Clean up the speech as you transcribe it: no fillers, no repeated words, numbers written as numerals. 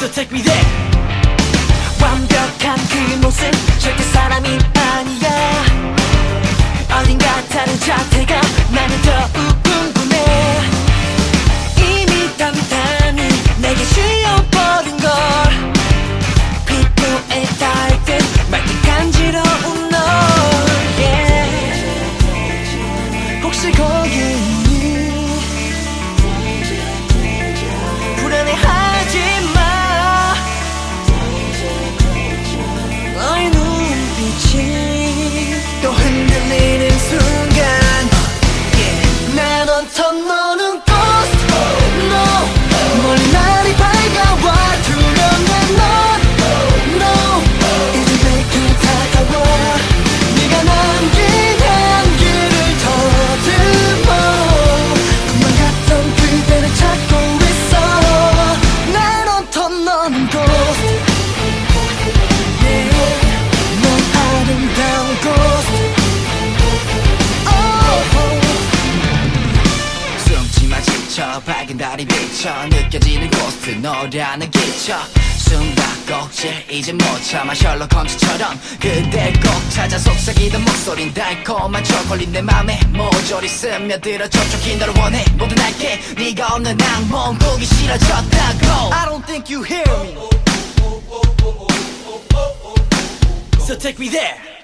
So take me there. 완벽한 그 모습 절대 사람이 아니야. 어딘가 다른 자태가 나는 더욱 궁금해. 이미 단단히 내게 씌어버린 걸 피부에 닿을 듯 말 듯 간지러운 널 yeah. 혹시 거기 있니? 불안해하지 마. 너의 눈빛이 또 흔들리는 순간 yeah. 난 어떤 너는 ghost no. 멀리 날이 밝아와 투명한 넌 no. 이제 내게 다가와 네가 남긴 향기를 더듬어. 꿈만 같던 그대를 찾고 있어. 난 어떤 너는 ghost yeah. 넌 아름다운 ghost 숨지마 지쳐 밝은 달이 비쳐 느껴지는 고스트 너라는 기차 숨바꼭질 이제 못 참아 셜록 홈즈처럼 그댈 꼭 찾아 속삭이던 목소린 달콤한 초콜릿 내 맘에 모조리 스며들어 촉촉히 너를 원해 모든 알게 네가 없는 악몽 꾸기 싫어졌다고 I don't think you hear me So take me there.